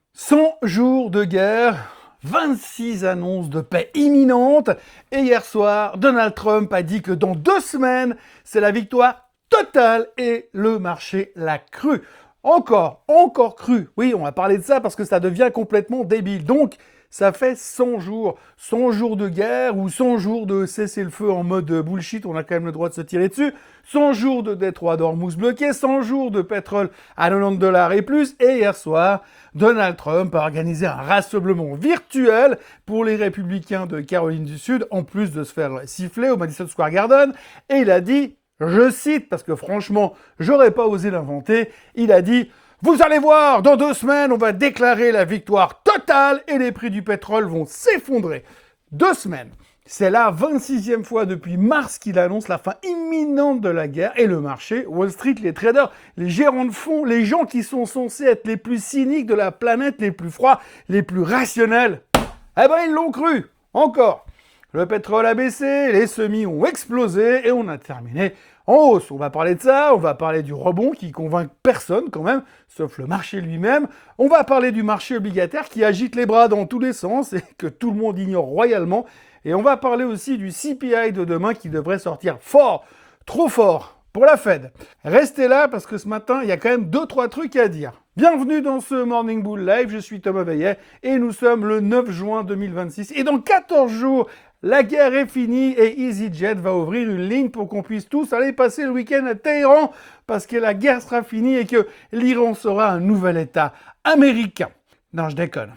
100 jours de guerre, 26 annonces de paix imminentes, et hier soir, Donald Trump a dit que dans 2 semaines, c'est la victoire totale et le marché l'a cru. Encore cru. Oui, on va parler de ça parce que ça devient complètement débile. Donc, ça fait 100 jours de guerre ou 100 jours de cessez-le-feu en mode bullshit, on a quand même le droit de se tirer dessus, 100 jours de détroit d'Ormuz bloqué, 100 jours de pétrole à 90 $ et plus, et hier soir, Donald Trump a organisé un rassemblement virtuel pour les républicains de Caroline du Sud, en plus de se faire siffler au Madison Square Garden, et il a dit, je cite, parce que franchement, j'aurais pas osé l'inventer, il a dit « Vous allez voir, dans 2 semaines, on va déclarer la victoire totale et les prix du pétrole vont s'effondrer. » 2 semaines. C'est la 26e fois depuis mars qu'il annonce la fin imminente de la guerre et le marché, Wall Street, les traders, les gérants de fonds, les gens qui sont censés être les plus cyniques de la planète, les plus froids, les plus rationnels, eh ben ils l'ont cru, encore. Le pétrole a baissé, les semis ont explosé et on a terminé en hausse. On va parler de ça, on va parler du rebond qui convainc personne quand même, sauf le marché lui-même. On va parler du marché obligataire qui agite les bras dans tous les sens et que tout le monde ignore royalement. Et on va parler aussi du CPI de demain qui devrait sortir fort, trop fort pour la Fed. Restez là parce que ce matin, il y a quand même 2-3 trucs à dire. Bienvenue dans ce Morning Bull Live, je suis Thomas Veillet et nous sommes le 9 juin 2026. Et dans 14 jours, la guerre est finie et EasyJet va ouvrir une ligne pour qu'on puisse tous aller passer le week-end à Téhéran parce que la guerre sera finie et que l'Iran sera un nouvel État américain. Non, je déconne.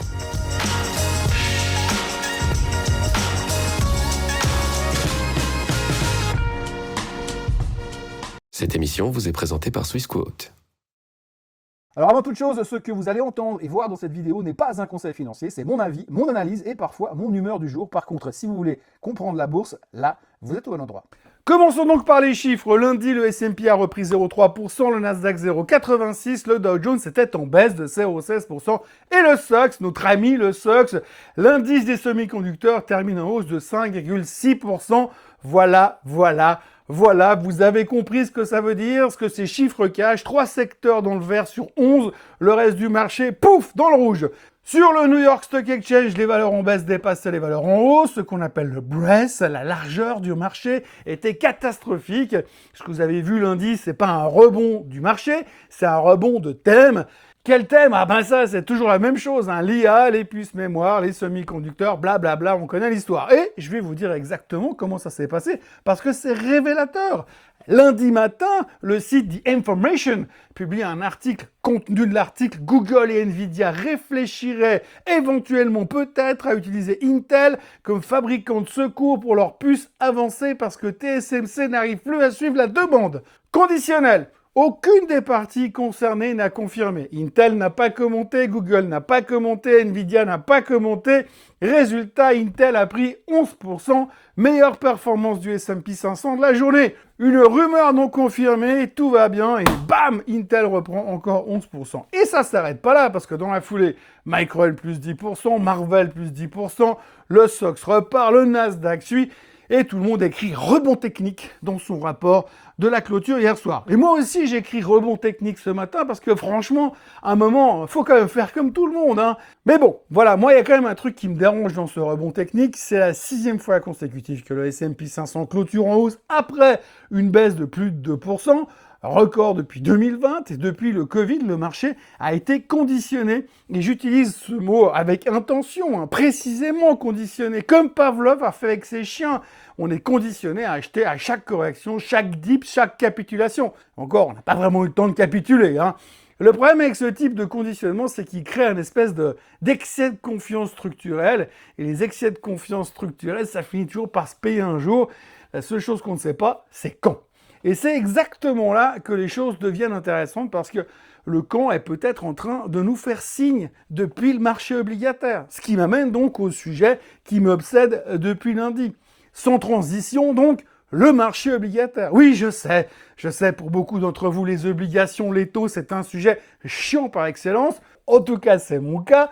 Cette émission vous est présentée par Swissquote. Alors avant toute chose, ce que vous allez entendre et voir dans cette vidéo n'est pas un conseil financier, c'est mon avis, mon analyse et parfois mon humeur du jour. Par contre, si vous voulez comprendre la bourse, là, vous êtes au bon endroit. Commençons donc par les chiffres. Lundi, le S&P a repris 0,3%, le Nasdaq 0,86%, le Dow Jones était en baisse de 0,16% et le SOX, notre ami le SOX, l'indice des semi-conducteurs termine en hausse de 5,6%. Voilà, vous avez compris ce que ça veut dire, ce que ces chiffres cachent. 3 secteurs dans le vert sur 11, le reste du marché, pouf, dans le rouge. Sur le New York Stock Exchange, les valeurs en baisse dépassaient les valeurs en hausse, ce qu'on appelle le breadth, la largeur du marché était catastrophique. Ce que vous avez vu lundi, c'est pas un rebond du marché, c'est un rebond de thème. Quel thème? Ah ben ça, c'est toujours la même chose, hein. L'IA, les puces mémoire, les semi-conducteurs, blablabla, on connaît l'histoire. Et je vais vous dire exactement comment ça s'est passé, parce que c'est révélateur. Lundi matin, le site The Information publie un article. Contenu de l'article, Google et Nvidia réfléchiraient éventuellement peut-être à utiliser Intel comme fabricant de secours pour leurs puces avancées parce que TSMC n'arrive plus à suivre la demande. Conditionnel. Aucune des parties concernées n'a confirmé. Intel n'a pas commenté, Google n'a pas commenté, Nvidia n'a pas commenté. Résultat, Intel a pris 11%, meilleure performance du S&P 500 de la journée. Une rumeur non confirmée, tout va bien et bam, Intel reprend encore 11%. Et ça s'arrête pas là parce que dans la foulée, Micron plus 10%, Marvell plus 10%, le SOX repart, le Nasdaq suit. Et tout le monde écrit rebond technique dans son rapport de la clôture hier soir. Et moi aussi, j'écris rebond technique ce matin parce que franchement, à un moment, faut quand même faire comme tout le monde, hein. Mais bon, voilà, moi, il y a quand même un truc qui me dérange dans ce rebond technique. C'est la 6e fois consécutive que le S&P 500 clôture en hausse après une baisse de plus de 2%. Record depuis 2020 et depuis le Covid, le marché a été conditionné. Et j'utilise ce mot avec intention, hein, précisément conditionné, comme Pavlov a fait avec ses chiens. On est conditionné à acheter à chaque correction, chaque dip, chaque capitulation. Encore, on n'a pas vraiment eu le temps de capituler, hein. Le problème avec ce type de conditionnement, c'est qu'il crée un espèce d'excès de confiance structurelle. Et les excès de confiance structurelle, ça finit toujours par se payer un jour. La seule chose qu'on ne sait pas, c'est quand. Et c'est exactement là que les choses deviennent intéressantes parce que le camp est peut-être en train de nous faire signe depuis le marché obligataire. Ce qui m'amène donc au sujet qui m'obsède depuis lundi. Sans transition donc, le marché obligataire. Oui, je sais, pour beaucoup d'entre vous, les obligations, les taux, c'est un sujet chiant par excellence. En tout cas, c'est mon cas.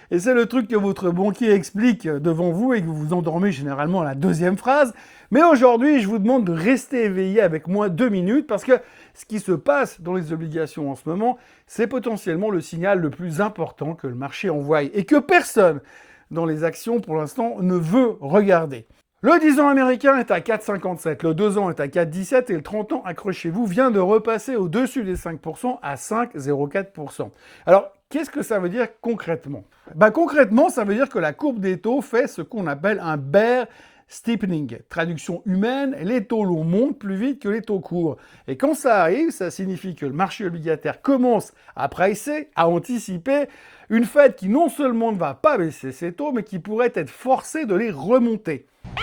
Et c'est le truc que votre banquier explique devant vous et que vous vous endormez généralement à la deuxième phrase. Mais aujourd'hui, je vous demande de rester éveillé avec moi 2 minutes parce que ce qui se passe dans les obligations en ce moment, c'est potentiellement le signal le plus important que le marché envoie et que personne dans les actions pour l'instant ne veut regarder. Le 10 ans américain est à 4,57, le 2 ans est à 4,17 et le 30 ans, accrochez-vous, vient de repasser au-dessus des 5% à 5,04%. Alors, qu'est-ce que ça veut dire concrètement ? Concrètement, ça veut dire que la courbe des taux fait ce qu'on appelle un bear steepening. Traduction humaine, les taux longs montent plus vite que les taux courts. Et quand ça arrive, ça signifie que le marché obligataire commence à pricer, à anticiper une Fed qui non seulement ne va pas baisser ses taux, mais qui pourrait être forcée de les remonter.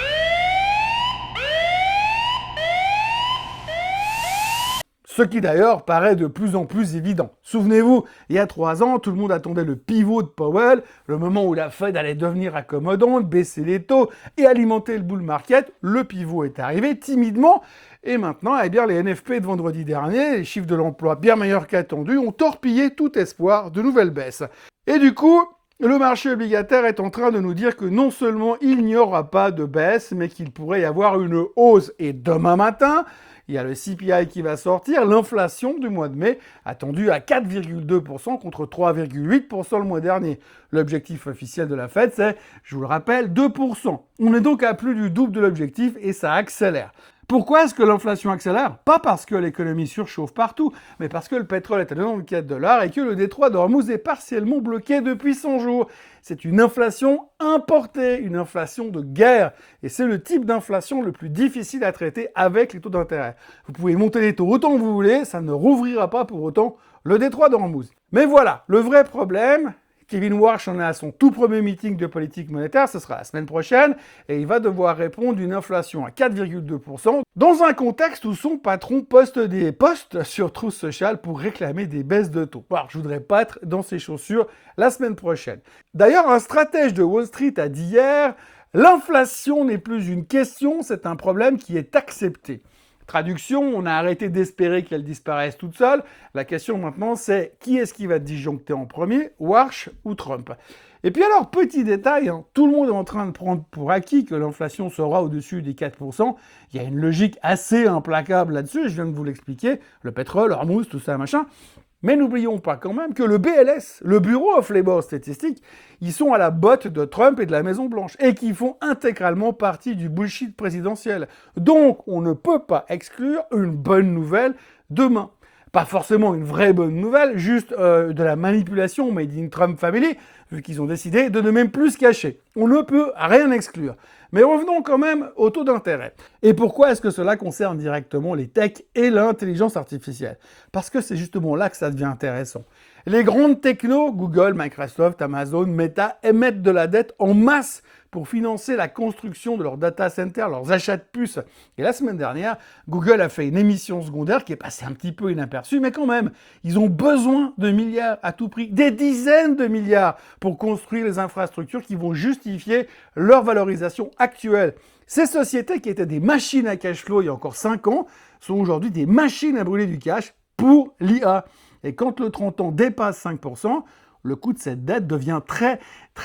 Ce qui d'ailleurs paraît de plus en plus évident. Souvenez-vous, il y a 3 ans, tout le monde attendait le pivot de Powell, le moment où la Fed allait devenir accommodante, baisser les taux et alimenter le bull market. Le pivot est arrivé timidement et maintenant, les NFP de vendredi dernier, les chiffres de l'emploi bien meilleurs qu'attendus, ont torpillé tout espoir de nouvelles baisses. Et du coup, le marché obligataire est en train de nous dire que non seulement il n'y aura pas de baisse, mais qu'il pourrait y avoir une hausse. Et demain matin, il y a le CPI qui va sortir, l'inflation du mois de mai attendue à 4,2% contre 3,8% le mois dernier. L'objectif officiel de la Fed, c'est, je vous le rappelle, 2%. On est donc à plus du double de l'objectif et ça accélère. Pourquoi est-ce que l'inflation accélère ? Pas parce que l'économie surchauffe partout, mais parce que le pétrole est à 94 $ et que le détroit d'Ormuz est partiellement bloqué depuis 100 jours. C'est une inflation importée, une inflation de guerre. Et c'est le type d'inflation le plus difficile à traiter avec les taux d'intérêt. Vous pouvez monter les taux autant que vous voulez, ça ne rouvrira pas pour autant le détroit d'Ormuz. Mais voilà, le vrai problème, Kevin Warsh en est à son tout premier meeting de politique monétaire, ce sera la semaine prochaine, et il va devoir répondre d'une inflation à 4,2% dans un contexte où son patron poste des posts sur Truth Social pour réclamer des baisses de taux. Alors, je voudrais pas être dans ses chaussures la semaine prochaine. D'ailleurs, un stratège de Wall Street a dit hier, l'inflation n'est plus une question, c'est un problème qui est accepté. Traduction, on a arrêté d'espérer qu'elle disparaisse toute seule. La question maintenant, c'est qui est-ce qui va disjoncter en premier, Warsh ou Trump ? Et puis alors, petit détail, tout le monde est en train de prendre pour acquis que l'inflation sera au-dessus des 4%. Il y a une logique assez implacable là-dessus, je viens de vous l'expliquer. Le pétrole, Hormuz, tout ça, machin. Mais n'oublions pas quand même que le BLS, le Bureau of Labor Statistics, ils sont à la botte de Trump et de la Maison-Blanche et qui font intégralement partie du bullshit présidentiel. Donc, on ne peut pas exclure une bonne nouvelle demain. Pas forcément une vraie bonne nouvelle, juste de la manipulation made in Trump Family, vu qu'ils ont décidé de ne même plus se cacher. On ne peut rien exclure. Mais revenons quand même au taux d'intérêt. Et pourquoi est-ce que cela concerne directement les techs et l'intelligence artificielle ? Parce que c'est justement là que ça devient intéressant. Les grandes technos, Google, Microsoft, Amazon, Meta, émettent de la dette en masse pour financer la construction de leurs data centers, leurs achats de puces. Et la semaine dernière, Google a fait une émission secondaire qui est passée un petit peu inaperçue, mais quand même, ils ont besoin de milliards à tout prix, des dizaines de milliards pour construire les infrastructures qui vont justifier leur valorisation actuelle. Ces sociétés qui étaient des machines à cash flow il y a encore 5 ans sont aujourd'hui des machines à brûler du cash pour l'IA. Et quand le 30 ans dépasse 5%, le coût de cette dette devient très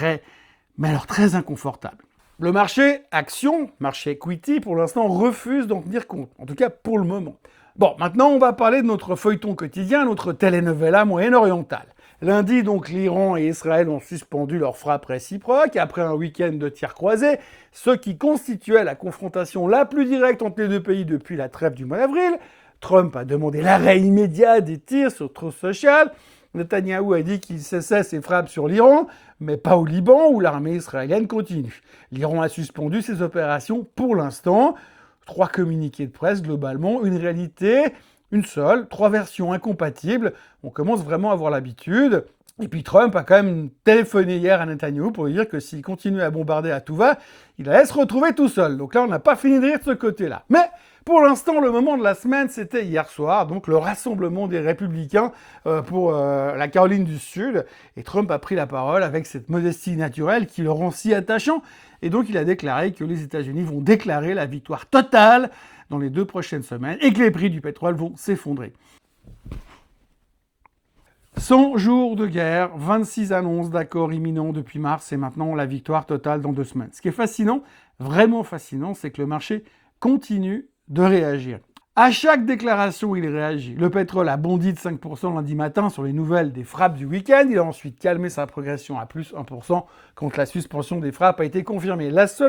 inconfortable. Le marché action, marché equity, pour l'instant, refuse d'en tenir compte. En tout cas, pour le moment. Bon, maintenant, on va parler de notre feuilleton quotidien, notre telenovela moyen-orientale. Lundi, donc, l'Iran et Israël ont suspendu leurs frappes réciproques après un week-end de tirs croisés, ce qui constituait la confrontation la plus directe entre les deux pays depuis la trêve du mois d'avril. Trump a demandé l'arrêt immédiat des tirs sur Truth Social. Netanyahou a dit qu'il cessait ses frappes sur l'Iran, mais pas au Liban où l'armée israélienne continue. L'Iran a suspendu ses opérations pour l'instant. 3 communiqués de presse globalement, une réalité, une seule, 3 versions incompatibles. On commence vraiment à avoir l'habitude. Et puis Trump a quand même téléphoné hier à Netanyahou pour lui dire que s'il continue à bombarder à tout va, il allait se retrouver tout seul. Donc là, on n'a pas fini de rire de ce côté-là. Mais pour l'instant, le moment de la semaine, c'était hier soir, donc le rassemblement des républicains pour la Caroline du Sud. Et Trump a pris la parole avec cette modestie naturelle qui le rend si attachant. Et donc, il a déclaré que les États-Unis vont déclarer la victoire totale dans les 2 prochaines semaines et que les prix du pétrole vont s'effondrer. 100 jours de guerre, 26 annonces d'accords imminents depuis mars et maintenant la victoire totale dans 2 semaines. Ce qui est fascinant, vraiment fascinant, c'est que le marché continue de réagir. À chaque déclaration, il réagit. Le pétrole a bondi de 5% lundi matin sur les nouvelles des frappes du week-end. Il a ensuite calmé sa progression à plus 1% quand la suspension des frappes a été confirmée.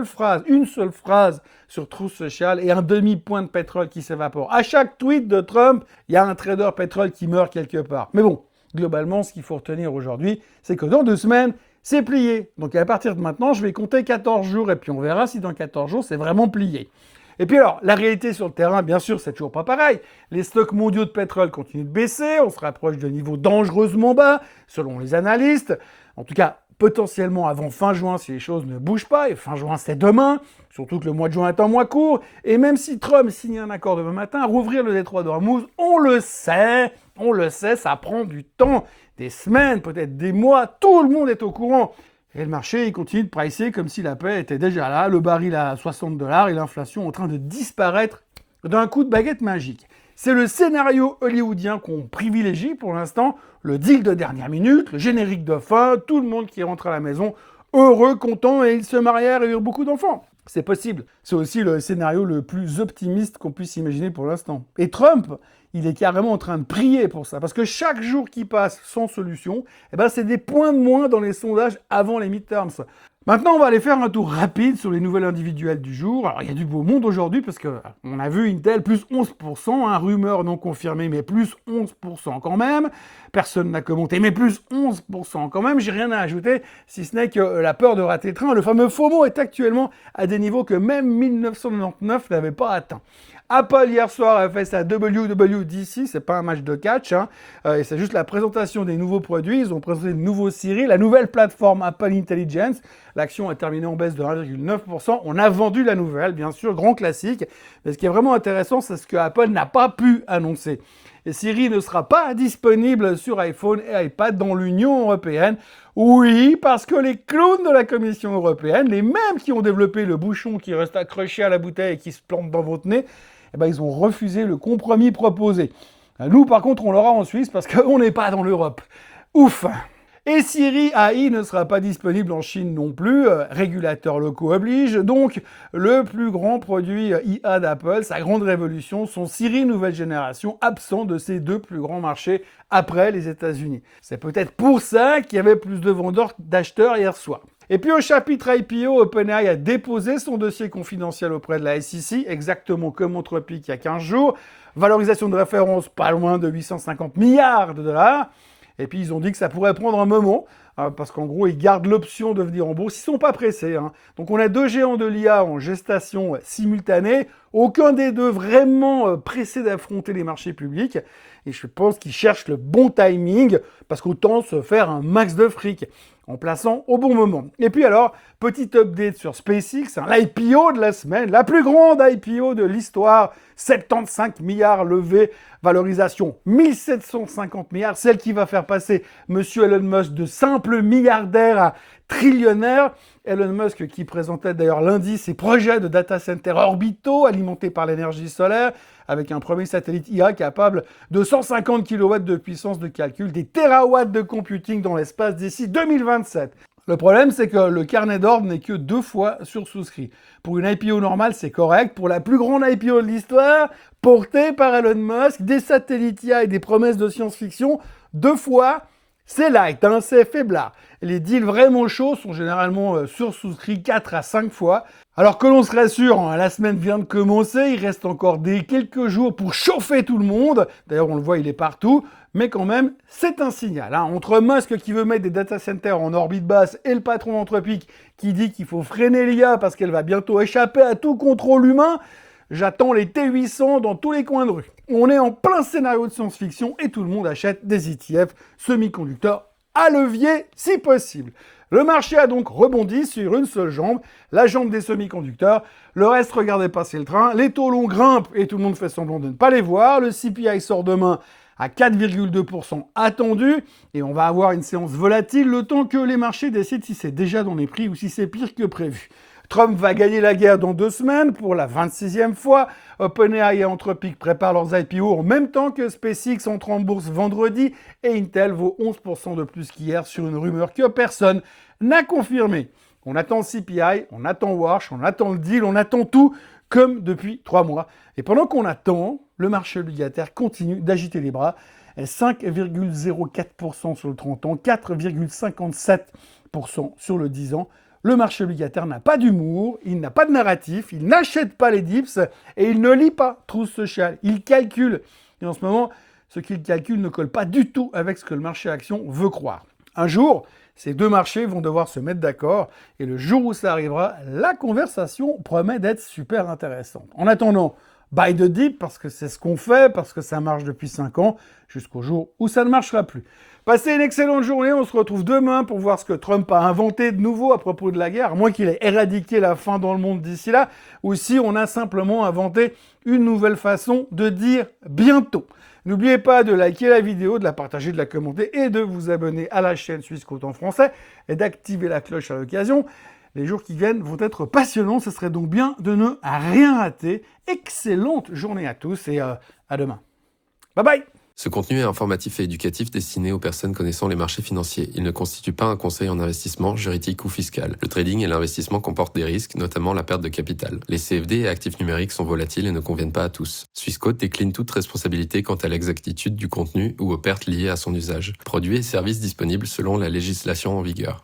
Une seule phrase sur Truth Social et un demi-point de pétrole qui s'évapore. À chaque tweet de Trump, il y a un trader pétrole qui meurt quelque part. Mais bon, globalement, ce qu'il faut retenir aujourd'hui, c'est que dans 2 semaines, c'est plié. Donc à partir de maintenant, je vais compter 14 jours et puis on verra si dans 14 jours, c'est vraiment plié. Et puis alors, la réalité sur le terrain, bien sûr, c'est toujours pas pareil. Les stocks mondiaux de pétrole continuent de baisser, on se rapproche de niveaux dangereusement bas, selon les analystes. En tout cas, potentiellement avant fin juin, si les choses ne bougent pas, et fin juin c'est demain, surtout que le mois de juin est un mois court, et même si Trump signe un accord demain matin, rouvrir le détroit d'Ormuz, on le sait, ça prend du temps, des semaines, peut-être des mois, tout le monde est au courant. Et le marché, il continue de pricer comme si la paix était déjà là, le baril à $60 et l'inflation en train de disparaître d'un coup de baguette magique. C'est le scénario hollywoodien qu'on privilégie pour l'instant, le deal de dernière minute, le générique de fin, tout le monde qui rentre à la maison heureux, content et ils se marièrent et eurent beaucoup d'enfants. C'est possible. C'est aussi le scénario le plus optimiste qu'on puisse imaginer pour l'instant. Et Trump, il est carrément en train de prier pour ça. Parce que chaque jour qui passe sans solution, c'est des points de moins dans les sondages avant les midterms. Maintenant, on va aller faire un tour rapide sur les nouvelles individuelles du jour. Alors, il y a du beau monde aujourd'hui parce qu'on a vu Intel plus 11%, rumeur non confirmée, mais plus 11% quand même. Personne n'a commenté, mais plus 11% quand même. J'ai rien à ajouter, si ce n'est que la peur de rater le train, le fameux FOMO, est actuellement à des niveaux que même 1999 n'avait pas atteint. Apple, hier soir, a fait sa WWDC, c'est pas un match de catch, et c'est juste la présentation des nouveaux produits. Ils ont présenté le nouveau Siri, la nouvelle plateforme Apple Intelligence. L'action a terminé en baisse de 1,9%. On a vendu la nouvelle, bien sûr, grand classique. Mais ce qui est vraiment intéressant, c'est ce que Apple n'a pas pu annoncer. Et Siri ne sera pas disponible sur iPhone et iPad dans l'Union européenne. Oui, parce que les clowns de la Commission européenne, les mêmes qui ont développé le bouchon qui reste accroché à la bouteille et qui se plante dans votre nez, ils ont refusé le compromis proposé. Nous, par contre, on l'aura en Suisse parce qu'on n'est pas dans l'Europe. Ouf! Et Siri AI ne sera pas disponible en Chine non plus, régulateurs locaux oblige. Donc, le plus grand produit IA d'Apple, sa grande révolution, son Siri nouvelle génération, absent de ces 2 plus grands marchés après les États-Unis. C'est peut-être pour ça qu'il y avait plus de vendeurs d'acheteurs hier soir. Et puis au chapitre IPO, OpenAI a déposé son dossier confidentiel auprès de la SEC, exactement comme Anthropic il y a 15 jours. Valorisation de référence pas loin de 850 milliards de dollars. Et puis ils ont dit que ça pourrait prendre un moment, parce qu'en gros ils gardent l'option de venir en bourse, ils sont pas pressés. Donc on a 2 géants de l'IA en gestation simultanée, aucun des deux vraiment pressé d'affronter les marchés publics, et je pense qu'ils cherchent le bon timing, parce qu'autant se faire un max de fric en plaçant au bon moment. Et puis alors, petit update sur SpaceX, l'IPO de la semaine, la plus grande IPO de l'histoire, 75 milliards levés, valorisation 1750 milliards, celle qui va faire passer Monsieur Elon Musk de simple milliardaire à trillionnaire. Elon Musk qui présentait d'ailleurs lundi ses projets de data centers orbitaux alimentés par l'énergie solaire, avec un premier satellite IA capable de 150 kW de puissance de calcul, des terawatts de computing dans l'espace d'ici 2027. Le problème, c'est que le carnet d'ordre n'est que 2 fois sursouscrit. Pour une IPO normale, c'est correct. Pour la plus grande IPO de l'histoire, portée par Elon Musk, des satellites IA et des promesses de science-fiction, 2 fois, c'est light, c'est faiblard. Les deals vraiment chauds sont généralement sursouscrits 4 à 5 fois. Alors que l'on se rassure, la semaine vient de commencer, il reste encore quelques jours pour chauffer tout le monde. D'ailleurs, on le voit, il est partout. Mais quand même, c'est un signal. Entre Musk qui veut mettre des data centers en orbite basse et le patron d'Anthropic qui dit qu'il faut freiner l'IA parce qu'elle va bientôt échapper à tout contrôle humain, j'attends les T800 dans tous les coins de rue. On est en plein scénario de science-fiction et tout le monde achète des ETF semi-conducteurs à levier si possible. Le marché a donc rebondi sur une seule jambe, la jambe des semi-conducteurs. Le reste, regardez passer le train. Les taux longs grimpent et tout le monde fait semblant de ne pas les voir. Le CPI sort demain à 4,2% attendu. Et on va avoir une séance volatile le temps que les marchés décident si c'est déjà dans les prix ou si c'est pire que prévu. Trump va gagner la guerre dans 2 semaines pour la 26e fois. OpenAI et Anthropic préparent leurs IPO en même temps que SpaceX entre en bourse vendredi et Intel vaut 11% de plus qu'hier sur une rumeur que personne n'a confirmée. On attend CPI, on attend Wash, on attend le deal, on attend tout comme depuis 3 mois. Et pendant qu'on attend, le marché obligataire continue d'agiter les bras. 5,04% sur le 30 ans, 4,57% sur le 10 ans. Le marché obligataire n'a pas d'humour, il n'a pas de narratif, il n'achète pas les dips et il ne lit pas Truth Social. Il calcule. Et en ce moment, ce qu'il calcule ne colle pas du tout avec ce que le marché action veut croire. Un jour, ces deux marchés vont devoir se mettre d'accord et le jour où ça arrivera, la conversation promet d'être super intéressante. En attendant, buy the dip parce que c'est ce qu'on fait, parce que ça marche depuis 5 ans, jusqu'au jour où ça ne marchera plus. Passez une excellente journée, on se retrouve demain pour voir ce que Trump a inventé de nouveau à propos de la guerre, à moins qu'il ait éradiqué la faim dans le monde d'ici là, ou si on a simplement inventé une nouvelle façon de dire bientôt. N'oubliez pas de liker la vidéo, de la partager, de la commenter et de vous abonner à la chaîne Suisse Côte en français et d'activer la cloche à l'occasion. Les jours qui viennent vont être passionnants, ce serait donc bien de ne rien rater. Excellente journée à tous et à demain. Bye bye! Ce contenu est informatif et éducatif destiné aux personnes connaissant les marchés financiers. Il ne constitue pas un conseil en investissement, juridique ou fiscal. Le trading et l'investissement comportent des risques, notamment la perte de capital. Les CFD et actifs numériques sont volatiles et ne conviennent pas à tous. Swissquote décline toute responsabilité quant à l'exactitude du contenu ou aux pertes liées à son usage. Produits et services disponibles selon la législation en vigueur.